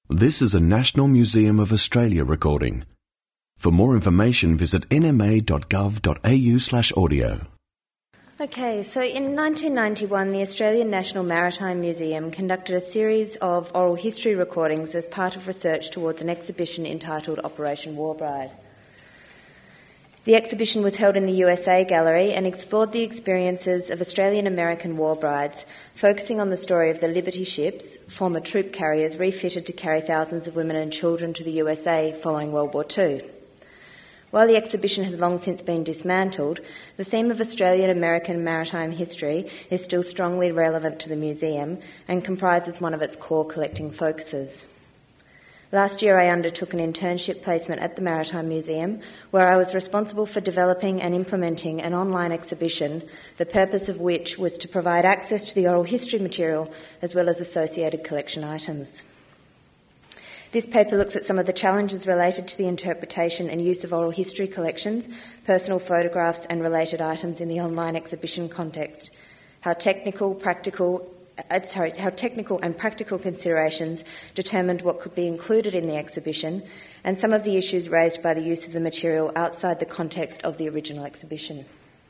This is a National Museum of Australia recording. For more information, visit nma.gov.au/audio. Okay, so in 1991, the Australian National Maritime Museum conducted a series of oral history recordings as part of research towards an exhibition entitled Operation Warbride. The exhibition was held in the USA Gallery and explored the experiences of Australian-American war brides, focusing on the story of the Liberty ships, former troop carriers refitted to carry thousands of women and children to the USA following World War II. While the exhibition has long since been dismantled, the theme of Australian-American maritime history is still strongly relevant to the museum and comprises one of its core collecting focuses. Last year I undertook an internship placement at the Maritime Museum where I was responsible for developing and implementing an online exhibition, the purpose of which was to provide access to the oral history material as well as associated collection items. This paper looks at some of the challenges related to the interpretation and use of oral history collections, personal photographs and related items in the online exhibition context, how technical and practical considerations determined what could be included in the exhibition, and some of the issues raised by the use of the material outside the context of the original exhibition.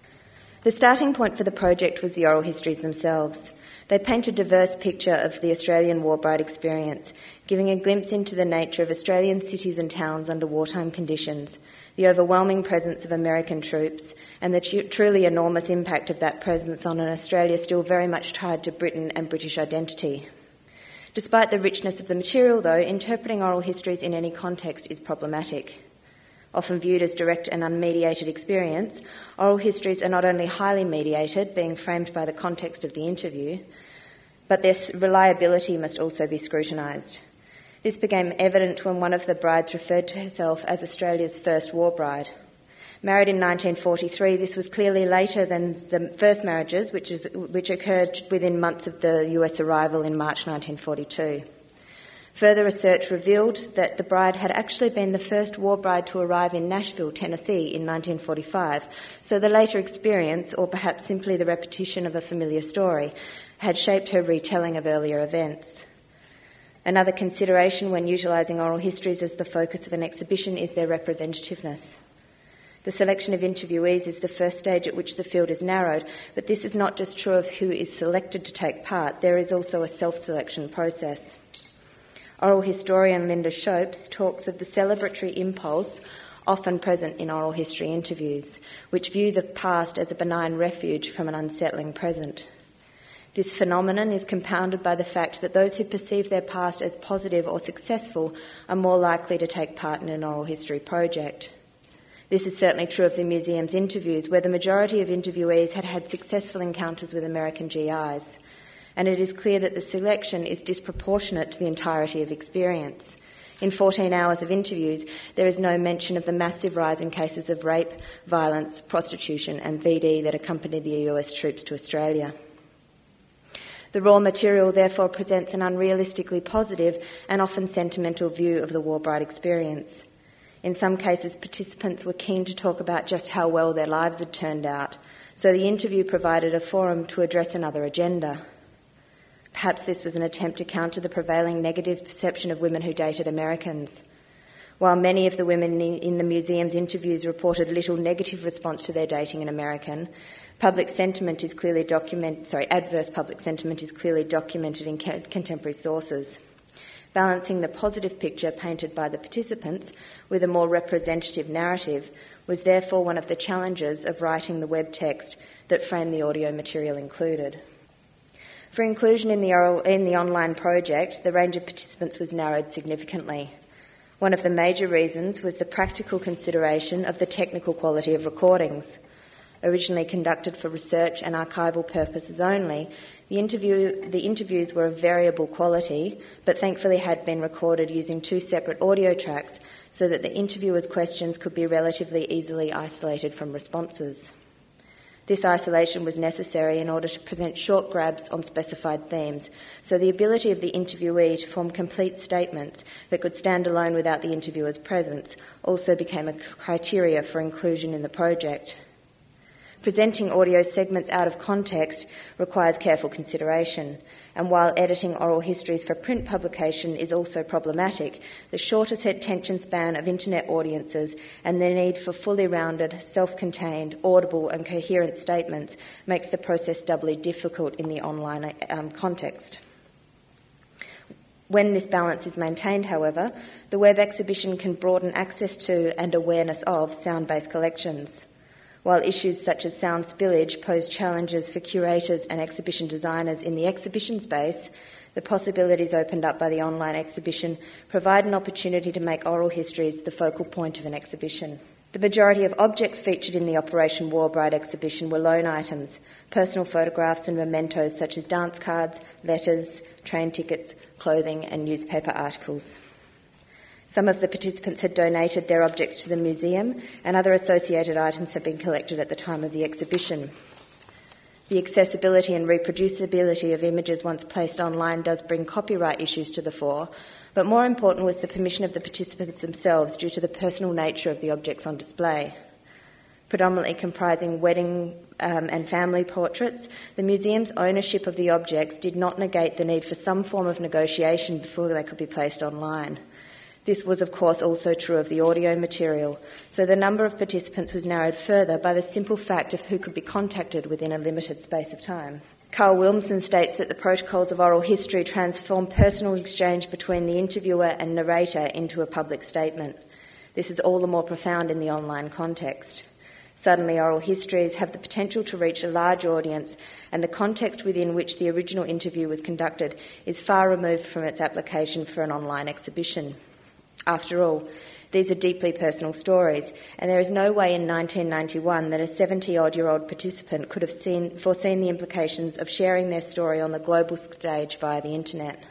The starting point for the project was the oral histories themselves. They paint a diverse picture of the Australian war bride experience, giving a glimpse into the nature of Australian cities and towns under wartime conditions, the overwhelming presence of American troops, and the truly enormous impact of that presence on an Australia still very much tied to Britain and British identity. Despite the richness of the material, though, interpreting oral histories in any context is problematic. Often viewed as direct and unmediated experience, oral histories are not only highly mediated, being framed by the context of the interview, but their reliability must also be scrutinised. This became evident when one of the brides referred to herself as Australia's first war bride. Married in 1943, this was clearly later than the first marriages, which occurred within months of the US arrival in March 1942. Further research revealed that the bride had actually been the first war bride to arrive in Nashville, Tennessee in 1945, so the later experience, or perhaps simply the repetition of a familiar story, had shaped her retelling of earlier events. Another consideration when utilising oral histories as the focus of an exhibition is their representativeness. The selection of interviewees is the first stage at which the field is narrowed, but this is not just true of who is selected to take part, there is also a self-selection process. Oral historian Linda Shopes talks of the celebratory impulse often present in oral history interviews, which view the past as a benign refuge from an unsettling present. This phenomenon is compounded by the fact that those who perceive their past as positive or successful are more likely to take part in an oral history project. This is certainly true of the museum's interviews, where the majority of interviewees had had successful encounters with American GIs. And it is clear that the selection is disproportionate to the entirety of experience. In 14 hours of interviews, there is no mention of the massive rise in cases of rape, violence, prostitution and VD that accompanied the US troops to Australia. The raw material therefore presents an unrealistically positive and often sentimental view of the war bride experience. In some cases, participants were keen to talk about just how well their lives had turned out, so the interview provided a forum to address another agenda. Perhaps this was an attempt to counter the prevailing negative perception of women who dated Americans. While many of the women in the museum's interviews reported little negative response to their dating an American, adverse public sentiment is clearly documented in contemporary sources. Balancing the positive picture painted by the participants with a more representative narrative was therefore one of the challenges of writing the web text that framed the audio material included. For inclusion in the online project, the range of participants was narrowed significantly. One of the major reasons was the practical consideration of the technical quality of recordings. Originally conducted for research and archival purposes only, the interviews were of variable quality, but thankfully had been recorded using 2 separate audio tracks so that the interviewer's questions could be relatively easily isolated from responses. This isolation was necessary in order to present short grabs on specified themes, so the ability of the interviewee to form complete statements that could stand alone without the interviewer's presence also became a criteria for inclusion in the project. Presenting audio segments out of context requires careful consideration, and while editing oral histories for print publication is also problematic, the shorter attention span of internet audiences and the need for fully rounded, self-contained, audible and coherent statements makes the process doubly difficult in the online context. When this balance is maintained, however, the web exhibition can broaden access to and awareness of sound-based collections. While issues such as sound spillage pose challenges for curators and exhibition designers in the exhibition space, the possibilities opened up by the online exhibition provide an opportunity to make oral histories the focal point of an exhibition. The majority of objects featured in the Operation War Bride exhibition were loan items, personal photographs and mementos such as dance cards, letters, train tickets, clothing and newspaper articles. Some of the participants had donated their objects to the museum, and other associated items have been collected at the time of the exhibition. The accessibility and reproducibility of images once placed online does bring copyright issues to the fore, but more important was the permission of the participants themselves due to the personal nature of the objects on display. Predominantly comprising wedding and family portraits, the museum's ownership of the objects did not negate the need for some form of negotiation before they could be placed online. This was, of course, also true of the audio material, so the number of participants was narrowed further by the simple fact of who could be contacted within a limited space of time. Carl Wilmson states that the protocols of oral history transform personal exchange between the interviewer and narrator into a public statement. This is all the more profound in the online context. Suddenly, oral histories have the potential to reach a large audience, and the context within which the original interview was conducted is far removed from its application for an online exhibition. After all, these are deeply personal stories, and there is no way in 1991 that a 70-odd-year-old participant could have foreseen the implications of sharing their story on the global stage via the internet.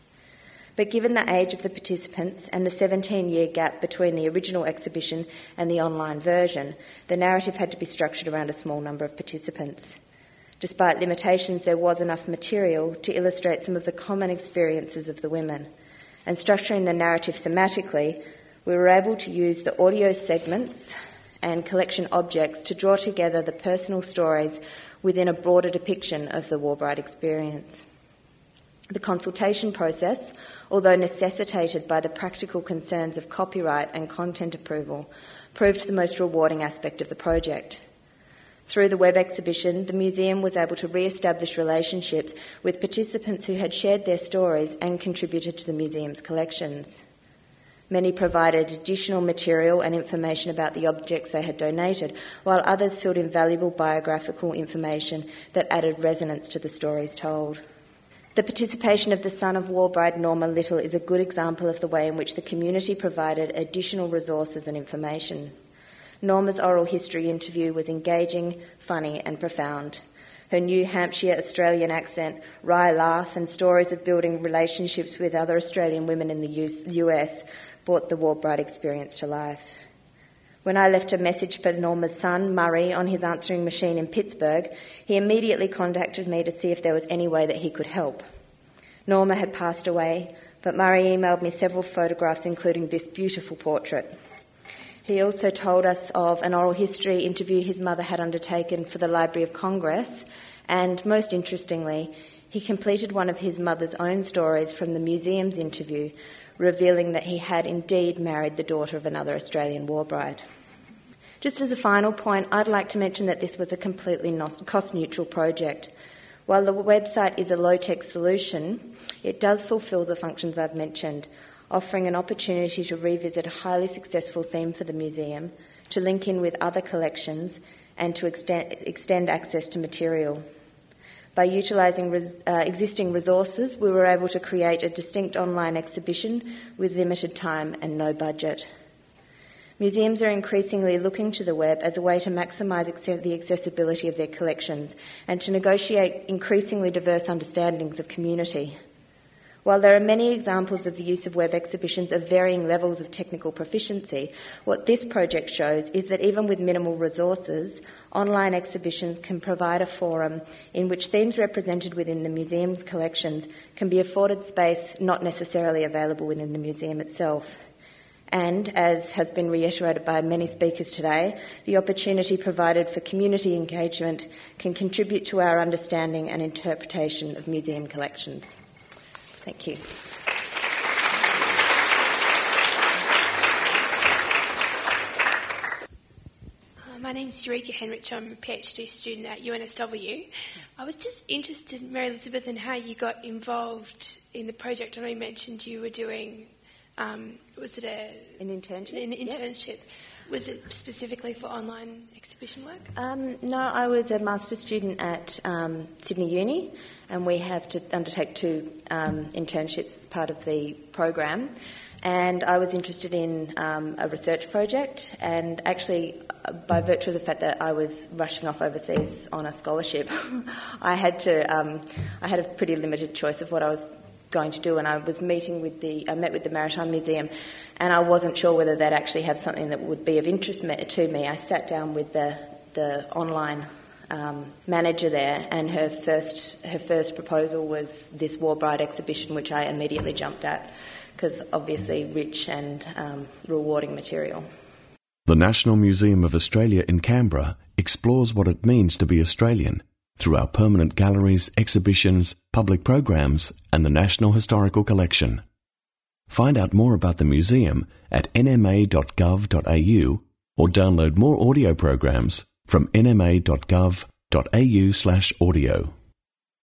But given the age of the participants and the 17-year gap between the original exhibition and the online version, the narrative had to be structured around a small number of participants. Despite limitations, there was enough material to illustrate some of the common experiences of the women. And structuring the narrative thematically, we were able to use the audio segments and collection objects to draw together the personal stories within a broader depiction of the War Bride experience. The consultation process, although necessitated by the practical concerns of copyright and content approval, proved the most rewarding aspect of the project. Through the web exhibition, the museum was able to re-establish relationships with participants who had shared their stories and contributed to the museum's collections. Many provided additional material and information about the objects they had donated, while others filled in valuable biographical information that added resonance to the stories told. The participation of the son of War Bride Norma Little is a good example of the way in which the community provided additional resources and information. Norma's oral history interview was engaging, funny and profound. Her New Hampshire Australian accent, wry laugh and stories of building relationships with other Australian women in the US brought the War Bride experience to life. When I left a message for Norma's son, Murray, on his answering machine in Pittsburgh, he immediately contacted me to see if there was any way that he could help. Norma had passed away, but Murray emailed me several photographs, including this beautiful portrait. He also told us of an oral history interview his mother had undertaken for the Library of Congress, and most interestingly, he completed one of his mother's own stories from the museum's interview, revealing that he had indeed married the daughter of another Australian war bride. Just as a final point, I'd like to mention that this was a completely cost-neutral project. While the website is a low-tech solution, it does fulfil the functions I've mentioned, offering an opportunity to revisit a highly successful theme for the museum, to link in with other collections, and to extend access to material. By utilising existing resources, we were able to create a distinct online exhibition with limited time and no budget. Museums are increasingly looking to the web as a way to maximise the accessibility of their collections and to negotiate increasingly diverse understandings of community. While there are many examples of the use of web exhibitions of varying levels of technical proficiency, what this project shows is that even with minimal resources, online exhibitions can provide a forum in which themes represented within the museum's collections can be afforded space not necessarily available within the museum itself. And, as has been reiterated by many speakers today, the opportunity provided for community engagement can contribute to our understanding and interpretation of museum collections. Thank you. My name's Eureka Henrich. I'm a PhD student at UNSW. I was just interested, Mary Elizabeth, in how you got involved in the project. I know you mentioned you were doing, was it an internship? An internship. Yep. Was it specifically for online exhibition work? No, I was a master's student at Sydney Uni, and we have to undertake 2 internships as part of the program. And I was interested in a research project, and actually, by virtue of the fact that I was rushing off overseas on a scholarship, I had a pretty limited choice of what I was going to do. And I was met with the Maritime Museum, and I wasn't sure whether they'd actually have something that would be of interest to me. I sat down with the online manager there, and her first proposal was this War Bride exhibition, which I immediately jumped at, because obviously rich and rewarding material. The National Museum of Australia in Canberra explores what it means to be Australian through our permanent galleries, exhibitions, public programs and the National Historical Collection. Find out more about the museum at nma.gov.au or download more audio programs from nma.gov.au/audio.